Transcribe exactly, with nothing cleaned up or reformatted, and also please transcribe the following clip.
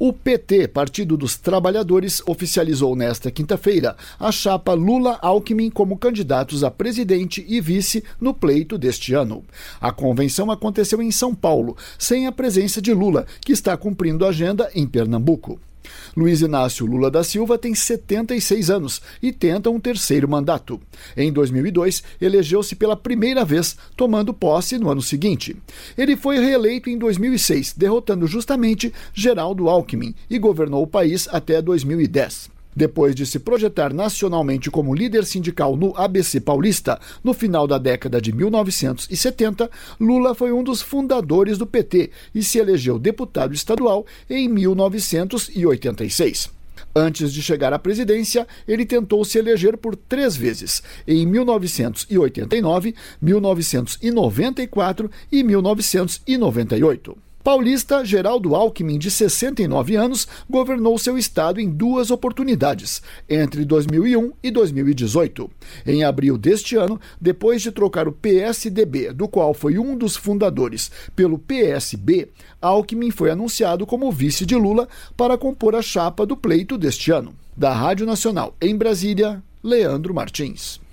O P T, Partido dos Trabalhadores, oficializou nesta quinta-feira a chapa Lula-Alckmin como candidatos a presidente e vice no pleito deste ano. A convenção aconteceu em São Paulo, sem a presença de Lula, que está cumprindo a agenda em Pernambuco. Luiz Inácio Lula da Silva tem setenta e seis anos e tenta um terceiro mandato. Em dois mil e dois, elegeu-se pela primeira vez, tomando posse no ano seguinte. Ele foi reeleito em dois mil e seis, derrotando justamente Geraldo Alckmin, e governou o país até dois mil e dez. Depois de se projetar nacionalmente como líder sindical no A B C paulista, no final da década de mil novecentos e setenta, Lula foi um dos fundadores do P T e se elegeu deputado estadual em mil novecentos e oitenta e seis. Antes de chegar à presidência, ele tentou se eleger por três vezes, em mil novecentos e oitenta e nove, mil novecentos e noventa e quatro e mil novecentos e noventa e oito. Paulista, Geraldo Alckmin, de sessenta e nove anos, governou seu estado em duas oportunidades, entre dois mil e um e dois mil e dezoito. Em abril deste ano, depois de trocar o P S D B, do qual foi um dos fundadores, pelo P S B, Alckmin foi anunciado como vice de Lula para compor a chapa do pleito deste ano. Da Rádio Nacional em Brasília, Leandro Martins.